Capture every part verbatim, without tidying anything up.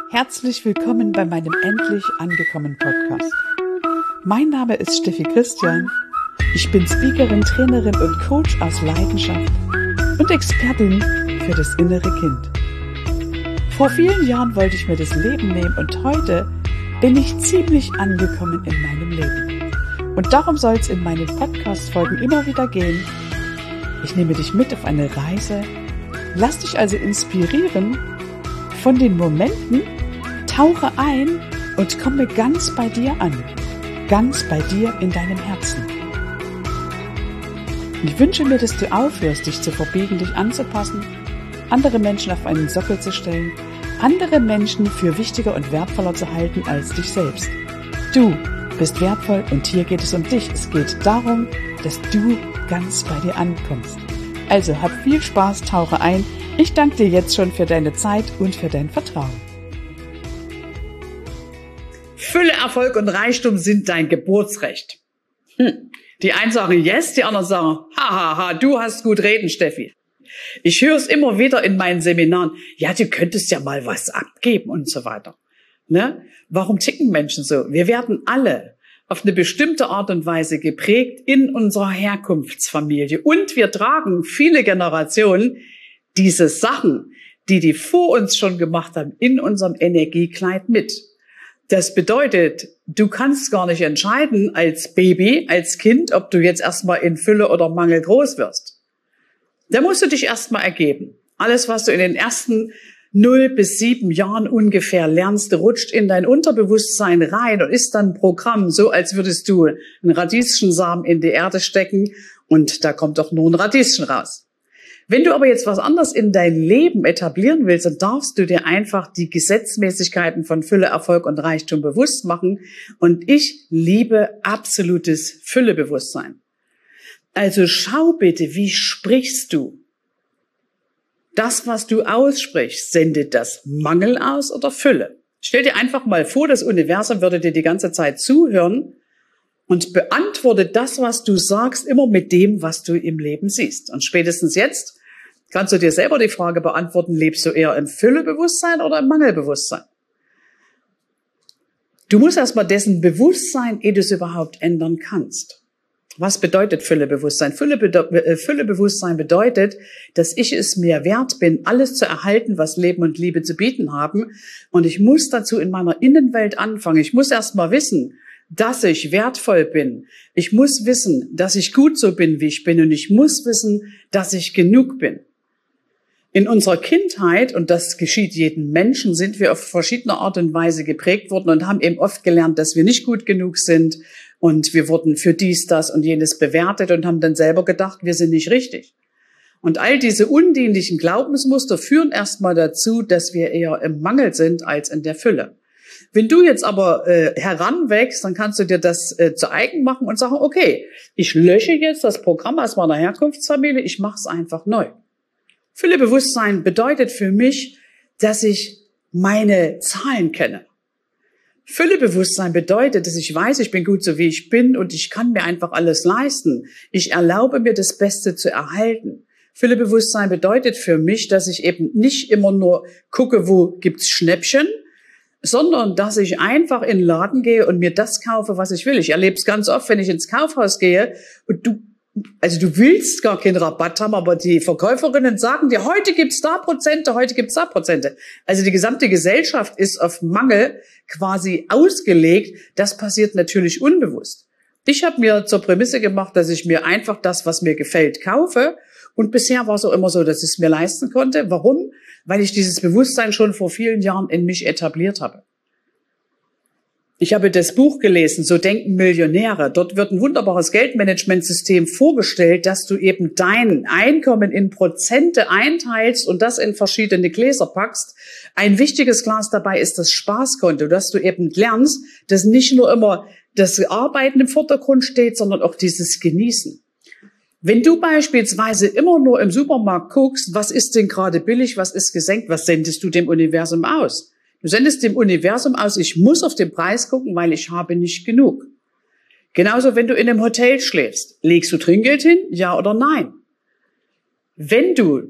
Herzlich willkommen bei meinem Endlich angekommen Podcast. Mein Name ist Steffi Christian. Ich bin Speakerin, Trainerin und Coach aus Leidenschaft und Expertin für das innere Kind. Vor vielen Jahren wollte ich mir das Leben nehmen und heute bin ich ziemlich angekommen in meinem Leben. Und darum soll es in meinen Podcast-Folgen immer wieder gehen. Ich nehme dich mit auf eine Reise, lass dich also inspirieren von den Momenten, tauche ein und komme ganz bei dir an, ganz bei dir in deinem Herzen. Ich wünsche mir, dass du aufhörst, dich zu verbiegen, dich anzupassen, andere Menschen auf einen Sockel zu stellen, andere Menschen für wichtiger und wertvoller zu halten als dich selbst. Du bist wertvoll und hier geht es um dich. Es geht darum, dass du ganz bei dir ankommst. Also hab viel Spaß, tauche ein. Ich danke dir jetzt schon für deine Zeit und für dein Vertrauen. Fülle, Erfolg und Reichtum sind dein Geburtsrecht. Hm. Die einen sagen yes, die anderen sagen, hahaha, ha, ha, du hast gut reden, Steffi. Ich höre es immer wieder in meinen Seminaren, ja, du könntest ja mal was abgeben und so weiter. Ne? Warum ticken Menschen so? Wir werden alle auf eine bestimmte Art und Weise geprägt in unserer Herkunftsfamilie. Und wir tragen viele Generationen diese Sachen, die die vor uns schon gemacht haben, in unserem Energiekleid mit. Das bedeutet, du kannst gar nicht entscheiden als Baby, als Kind, ob du jetzt erstmal in Fülle oder Mangel groß wirst. Da musst du dich erstmal ergeben. Alles, was du in den ersten null bis sieben Jahren ungefähr lernst, rutscht in dein Unterbewusstsein rein und ist dann ein Programm, so als würdest du einen Radieschensamen in die Erde stecken und da kommt doch nur ein Radieschen raus. Wenn du aber jetzt was anderes in dein Leben etablieren willst, dann darfst du dir einfach die Gesetzmäßigkeiten von Fülle, Erfolg und Reichtum bewusst machen. Und ich liebe absolutes Füllebewusstsein. Also schau bitte, wie sprichst du? Das, was du aussprichst, sendet das Mangel aus oder Fülle? Stell dir einfach mal vor, das Universum würde dir die ganze Zeit zuhören und beantworte das, was du sagst, immer mit dem, was du im Leben siehst. Und spätestens jetzt kannst du dir selber die Frage beantworten, lebst du eher im Füllebewusstsein oder im Mangelbewusstsein? Du musst erstmal dessen Bewusstsein, ehe du es überhaupt ändern kannst. Was bedeutet Füllebewusstsein? Füllebe- Füllebewusstsein bedeutet, dass ich es mir wert bin, alles zu erhalten, was Leben und Liebe zu bieten haben. Und ich muss dazu in meiner Innenwelt anfangen. Ich muss erst mal wissen, dass ich wertvoll bin. Ich muss wissen, dass ich gut so bin, wie ich bin. Und ich muss wissen, dass ich genug bin. In unserer Kindheit, und das geschieht jedem Menschen, sind wir auf verschiedene Art und Weise geprägt worden und haben eben oft gelernt, dass wir nicht gut genug sind. Und wir wurden für dies, das und jenes bewertet und haben dann selber gedacht, wir sind nicht richtig. Und all diese undienlichen Glaubensmuster führen erstmal dazu, dass wir eher im Mangel sind als in der Fülle. Wenn du jetzt aber äh, heranwächst, dann kannst du dir das äh, zu eigen machen und sagen, okay, ich lösche jetzt das Programm aus meiner Herkunftsfamilie, ich mache es einfach neu. Füllebewusstsein bedeutet für mich, dass ich meine Zahlen kenne. Füllebewusstsein bedeutet, dass ich weiß, ich bin gut so wie ich bin und ich kann mir einfach alles leisten. Ich erlaube mir das Beste zu erhalten. Füllebewusstsein bedeutet für mich, dass ich eben nicht immer nur gucke, wo gibt's Schnäppchen, sondern dass ich einfach in den Laden gehe und mir das kaufe, was ich will. Ich erlebe es ganz oft, wenn ich ins Kaufhaus gehe und du Also du willst gar keinen Rabatt haben, aber die Verkäuferinnen sagen dir, heute gibt's da Prozente, heute gibt's da Prozente. Also die gesamte Gesellschaft ist auf Mangel quasi ausgelegt. Das passiert natürlich unbewusst. Ich habe mir zur Prämisse gemacht, dass ich mir einfach das, was mir gefällt, kaufe. Und bisher war es auch immer so, dass ich es mir leisten konnte. Warum? Weil ich dieses Bewusstsein schon vor vielen Jahren in mich etabliert habe. Ich habe das Buch gelesen, So denken Millionäre. Dort wird ein wunderbares Geldmanagementsystem vorgestellt, dass du eben dein Einkommen in Prozente einteilst und das in verschiedene Gläser packst. Ein wichtiges Glas dabei ist das Spaßkonto, dass du eben lernst, dass nicht nur immer das Arbeiten im Vordergrund steht, sondern auch dieses Genießen. Wenn du beispielsweise immer nur im Supermarkt guckst, was ist denn gerade billig, was ist gesenkt, was sendest du dem Universum aus? Du sendest dem Universum aus, ich muss auf den Preis gucken, weil ich habe nicht genug. Genauso, wenn du in einem Hotel schläfst. Legst du Trinkgeld hin? Ja oder nein? Wenn du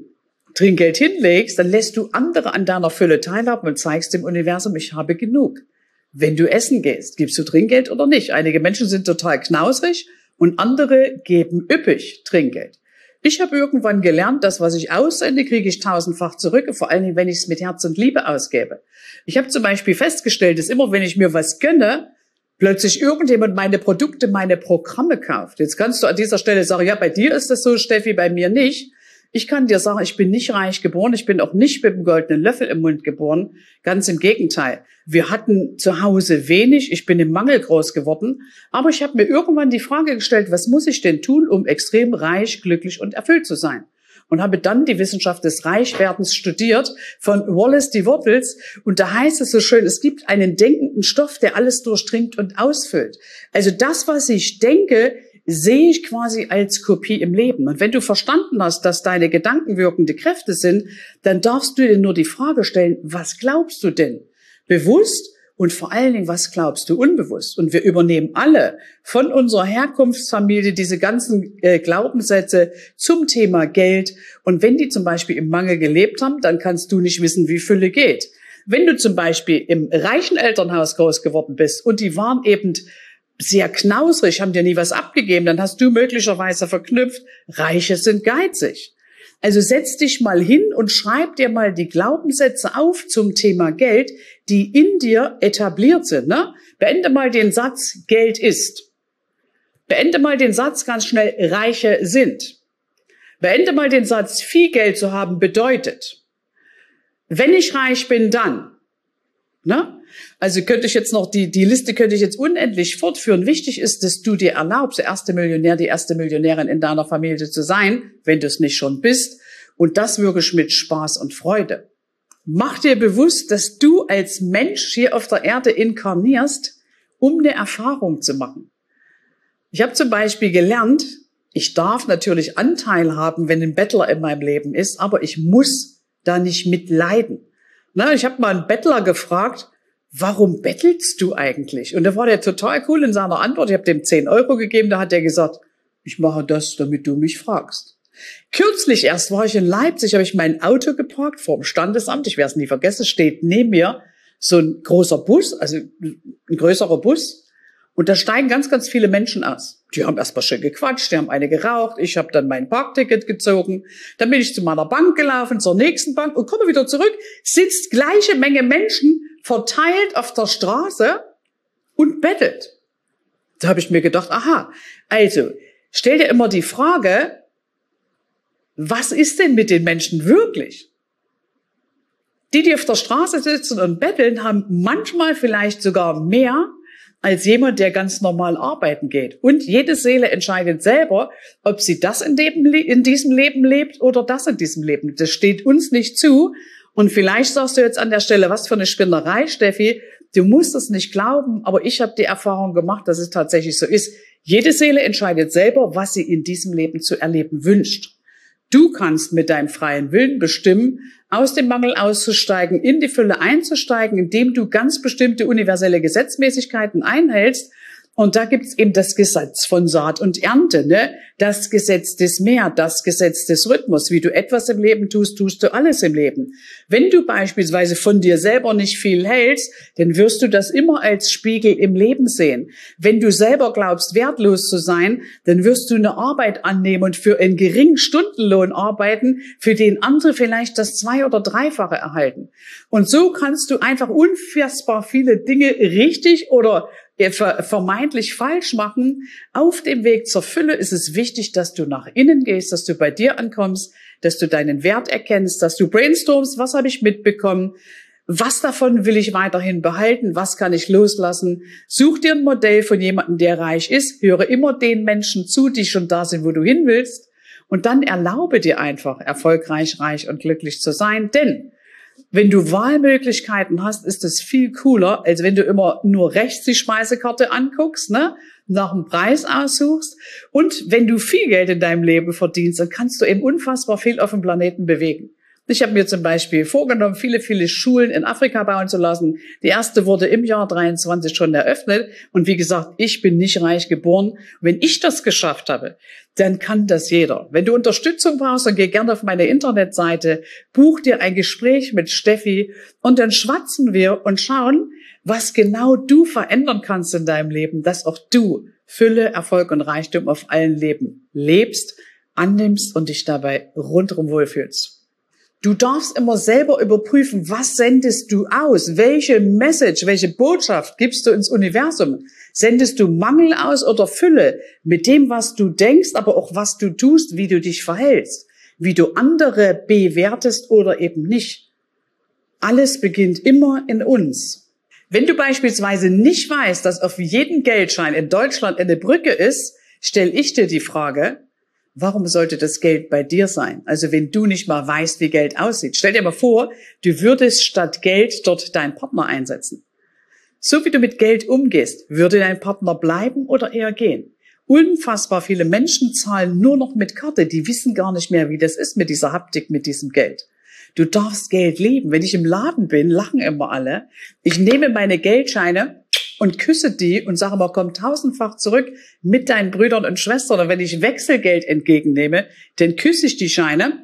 Trinkgeld hinlegst, dann lässt du andere an deiner Fülle teilhaben und zeigst dem Universum, ich habe genug. Wenn du essen gehst, gibst du Trinkgeld oder nicht? Einige Menschen sind total knausrig und andere geben üppig Trinkgeld. Ich habe irgendwann gelernt, das, was ich aussende, kriege ich tausendfach zurück, vor allen Dingen, wenn ich es mit Herz und Liebe ausgebe. Ich habe zum Beispiel festgestellt, dass immer, wenn ich mir was gönne, plötzlich irgendjemand meine Produkte, meine Programme kauft. Jetzt kannst du an dieser Stelle sagen, ja, bei dir ist das so, Steffi, bei mir nicht. Ich kann dir sagen, ich bin nicht reich geboren, ich bin auch nicht mit dem goldenen Löffel im Mund geboren. Ganz im Gegenteil. Wir hatten zu Hause wenig, ich bin im Mangel groß geworden, aber ich habe mir irgendwann die Frage gestellt, was muss ich denn tun, um extrem reich, glücklich und erfüllt zu sein? Und habe dann die Wissenschaft des Reichwerdens studiert von Wallace D. Wattles. Und da heißt es so schön, es gibt einen denkenden Stoff, der alles durchdringt und ausfüllt. Also das, was ich denke, sehe ich quasi als Kopie im Leben. Und wenn du verstanden hast, dass deine Gedanken wirkende Kräfte sind, dann darfst du dir nur die Frage stellen, was glaubst du denn? Bewusst und vor allen Dingen, was glaubst du unbewusst? Und wir übernehmen alle von unserer Herkunftsfamilie diese ganzen äh, Glaubenssätze zum Thema Geld. Und wenn die zum Beispiel im Mangel gelebt haben, dann kannst du nicht wissen, wie Fülle geht. Wenn du zum Beispiel im reichen Elternhaus groß geworden bist und die waren eben sehr knausrig, haben dir nie was abgegeben, dann hast du möglicherweise verknüpft, Reiche sind geizig. Also setz dich mal hin und schreib dir mal die Glaubenssätze auf zum Thema Geld, die in dir etabliert sind. Ne? Beende mal den Satz, Geld ist. Beende mal den Satz ganz schnell, Reiche sind. Beende mal den Satz, viel Geld zu haben bedeutet. Wenn ich reich bin, dann. Ne? Also könnte ich jetzt noch, die, die Liste könnte ich jetzt unendlich fortführen. Wichtig ist, dass du dir erlaubst, der erste Millionär, die erste Millionärin in deiner Familie zu sein, wenn du es nicht schon bist. Und das wirklich mit Spaß und Freude. Mach dir bewusst, dass du als Mensch hier auf der Erde inkarnierst, um eine Erfahrung zu machen. Ich habe zum Beispiel gelernt, ich darf natürlich Anteil haben, wenn ein Bettler in meinem Leben ist, aber ich muss da nicht mitleiden. Na, ich habe mal einen Bettler gefragt, warum bettelst du eigentlich? Und da war der total cool in seiner Antwort. Ich habe dem zehn Euro gegeben, da hat er gesagt, ich mache das, damit du mich fragst. Kürzlich erst war ich in Leipzig, habe ich mein Auto geparkt vor dem Standesamt. Ich werde es nie vergessen, steht neben mir so ein großer Bus, also ein größerer Bus. Und da steigen ganz, ganz viele Menschen aus. Die haben erst mal schön gequatscht, die haben eine geraucht. Ich habe dann mein Parkticket gezogen. Dann bin ich zu meiner Bank gelaufen, zur nächsten Bank und komme wieder zurück. Sitzt gleiche Menge Menschen verteilt auf der Straße und bettelt. Da habe ich mir gedacht, aha, also stell dir immer die Frage, was ist denn mit den Menschen wirklich? Die, die auf der Straße sitzen und betteln, haben manchmal vielleicht sogar mehr als jemand, der ganz normal arbeiten geht. Und jede Seele entscheidet selber, ob sie das in, dem, in diesem Leben lebt oder das in diesem Leben. Das steht uns nicht zu. Und vielleicht sagst du jetzt an der Stelle, was für eine Spinnerei, Steffi. Du musst es nicht glauben, aber ich habe die Erfahrung gemacht, dass es tatsächlich so ist. Jede Seele entscheidet selber, was sie in diesem Leben zu erleben wünscht. Du kannst mit deinem freien Willen bestimmen, aus dem Mangel auszusteigen, in die Fülle einzusteigen, indem du ganz bestimmte universelle Gesetzmäßigkeiten einhältst. Und da gibt's eben das Gesetz von Saat und Ernte, ne? Das Gesetz des Mehr, das Gesetz des Rhythmus. Wie du etwas im Leben tust, tust du alles im Leben. Wenn du beispielsweise von dir selber nicht viel hältst, dann wirst du das immer als Spiegel im Leben sehen. Wenn du selber glaubst, wertlos zu sein, dann wirst du eine Arbeit annehmen und für einen geringen Stundenlohn arbeiten, für den andere vielleicht das Zwei- oder Dreifache erhalten. Und so kannst du einfach unfassbar viele Dinge richtig oder vermeintlich falsch machen. Auf dem Weg zur Fülle ist es wichtig, dass du nach innen gehst, dass du bei dir ankommst, dass du deinen Wert erkennst, dass du brainstormst, was habe ich mitbekommen, was davon will ich weiterhin behalten, was kann ich loslassen. Such dir ein Modell von jemandem, der reich ist, höre immer den Menschen zu, die schon da sind, wo du hin willst, und dann erlaube dir einfach, erfolgreich, reich und glücklich zu sein, denn wenn du Wahlmöglichkeiten hast, ist es viel cooler, als wenn du immer nur rechts die Speisekarte anguckst, ne, nach dem Preis aussuchst. Und wenn du viel Geld in deinem Leben verdienst, dann kannst du eben unfassbar viel auf dem Planeten bewegen. Ich habe mir zum Beispiel vorgenommen, viele, viele Schulen in Afrika bauen zu lassen. Die erste wurde im Jahr dreiundzwanzig schon eröffnet. Und wie gesagt, ich bin nicht reich geboren. Wenn ich das geschafft habe, dann kann das jeder. Wenn du Unterstützung brauchst, dann geh gerne auf meine Internetseite, buch dir ein Gespräch mit Steffi und dann schwatzen wir und schauen, was genau du verändern kannst in deinem Leben, dass auch du Fülle, Erfolg und Reichtum auf allen Leben lebst, annimmst und dich dabei rundherum wohlfühlst. Du darfst immer selber überprüfen, was sendest du aus? Welche Message, welche Botschaft gibst du ins Universum? Sendest du Mangel aus oder Fülle mit dem, was du denkst, aber auch was du tust, wie du dich verhältst, wie du andere bewertest oder eben nicht? Alles beginnt immer in uns. Wenn du beispielsweise nicht weißt, dass auf jedem Geldschein in Deutschland eine Brücke ist, stelle ich dir die Frage, warum sollte das Geld bei dir sein? Also wenn du nicht mal weißt, wie Geld aussieht. Stell dir mal vor, du würdest statt Geld dort deinen Partner einsetzen. So wie du mit Geld umgehst, würde dein Partner bleiben oder eher gehen? Unfassbar viele Menschen zahlen nur noch mit Karte. Die wissen gar nicht mehr, wie das ist mit dieser Haptik, mit diesem Geld. Du darfst Geld lieben. Wenn ich im Laden bin, lachen immer alle. Ich nehme meine Geldscheine und küsse die und sage mal, komm tausendfach zurück mit deinen Brüdern und Schwestern. Und wenn ich Wechselgeld entgegennehme, dann küsse ich die Scheine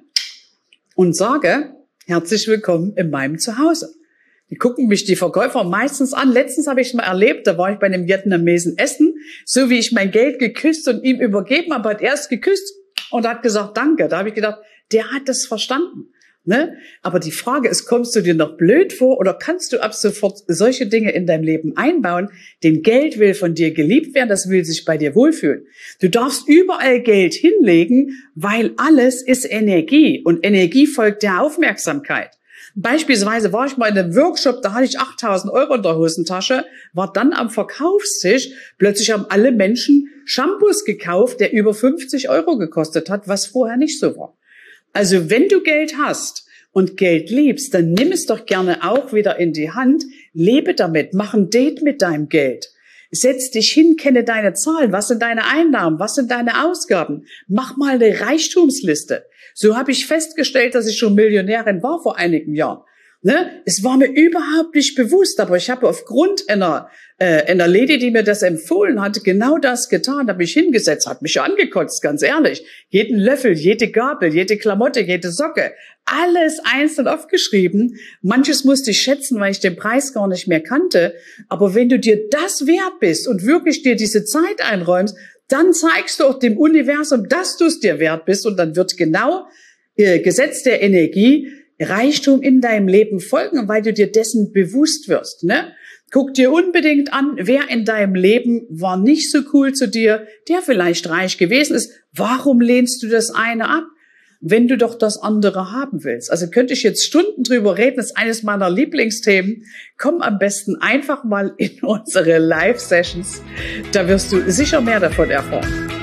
und sage, herzlich willkommen in meinem Zuhause. Die gucken mich die Verkäufer meistens an. Letztens habe ich es mal erlebt, da war ich bei einem Vietnamesen essen. So wie ich mein Geld geküsst und ihm übergeben habe, hat er es geküsst und hat gesagt, danke. Da habe ich gedacht, der hat das verstanden. Ne? Aber die Frage ist, kommst du dir noch blöd vor oder kannst du ab sofort solche Dinge in deinem Leben einbauen? Denn Geld will von dir geliebt werden, das will sich bei dir wohlfühlen. Du darfst überall Geld hinlegen, weil alles ist Energie und Energie folgt der Aufmerksamkeit. Beispielsweise war ich mal in einem Workshop, da hatte ich achttausend Euro in der Hosentasche, war dann am Verkaufstisch, plötzlich haben alle Menschen Shampoos gekauft, der über fünfzig Euro gekostet hat, was vorher nicht so war. Also wenn du Geld hast und Geld liebst, dann nimm es doch gerne auch wieder in die Hand, lebe damit, mach ein Date mit deinem Geld. Setz dich hin, kenne deine Zahlen, was sind deine Einnahmen, was sind deine Ausgaben. Mach mal eine Reichtumsliste. So habe ich festgestellt, dass ich schon Millionärin war vor einigen Jahren. Ne? Es war mir überhaupt nicht bewusst, aber ich habe aufgrund einer, äh, einer Lady, die mir das empfohlen hatte, genau das getan, habe mich hingesetzt, hat mich angekotzt, ganz ehrlich. Jeden Löffel, jede Gabel, jede Klamotte, jede Socke, alles einzeln aufgeschrieben. Manches musste ich schätzen, weil ich den Preis gar nicht mehr kannte. Aber wenn du dir das wert bist und wirklich dir diese Zeit einräumst, dann zeigst du auch dem Universum, dass du es dir wert bist und dann wird genau äh, Gesetz der Energie Reichtum in deinem Leben folgen, weil du dir dessen bewusst wirst. Ne? Guck dir unbedingt an, wer in deinem Leben war nicht so cool zu dir, der vielleicht reich gewesen ist. Warum lehnst du das eine ab, wenn du doch das andere haben willst? Also könnte ich jetzt Stunden drüber reden, das ist eines meiner Lieblingsthemen. Komm am besten einfach mal in unsere Live-Sessions. Da wirst du sicher mehr davon erfahren.